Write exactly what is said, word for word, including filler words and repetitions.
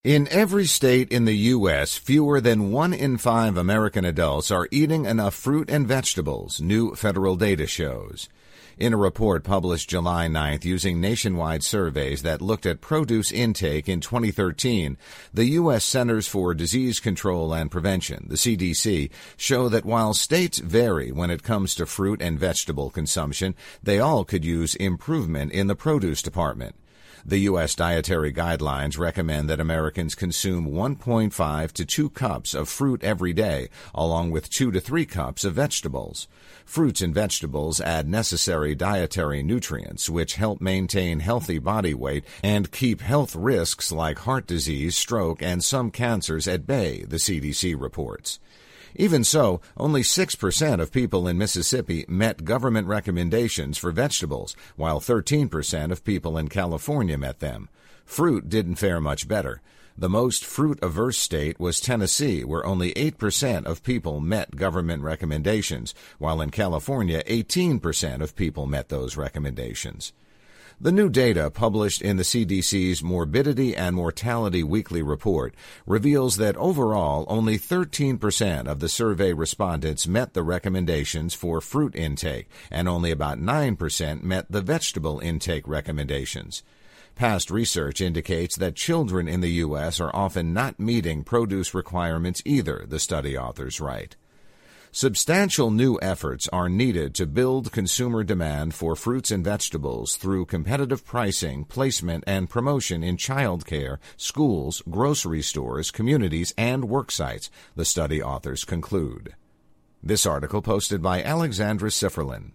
In every state in the U S, fewer than one in five American adults are eating enough fruit and vegetables, new federal data shows. In a report published July ninth using nationwide surveys that looked at produce intake in twenty thirteen, the U S Centers for Disease Control and Prevention, the C D C, show that while states vary when it comes to fruit and vegetable consumption, they all could use improvement in the produce department. The U S Dietary Guidelines recommend that Americans consume one point five to two cups of fruit every day, along with two to three cups of vegetables. Fruits and vegetables add necessary dietary nutrients, which help maintain healthy body weight and keep health risks like heart disease, stroke, and some cancers at bay, the C D C reports. Even so, only six percent of people in Mississippi met government recommendations for vegetables, while thirteen percent of people in California met them. Fruit didn't fare much better. The most fruit-averse state was Tennessee, where only eight percent of people met government recommendations, while in California, eighteen percent of people met those recommendations. The new data published in the C D C's Morbidity and Mortality Weekly Report reveals that overall only thirteen percent of the survey respondents met the recommendations for fruit intake, and only about nine percent met the vegetable intake recommendations. Past research indicates that children in the U S are often not meeting produce requirements either, the study authors write. Substantial new efforts are needed to build consumer demand for fruits and vegetables through competitive pricing, placement, and promotion in child care, schools, grocery stores, communities, and work sites, the study authors conclude. This article posted by Alexandra Sifferlin.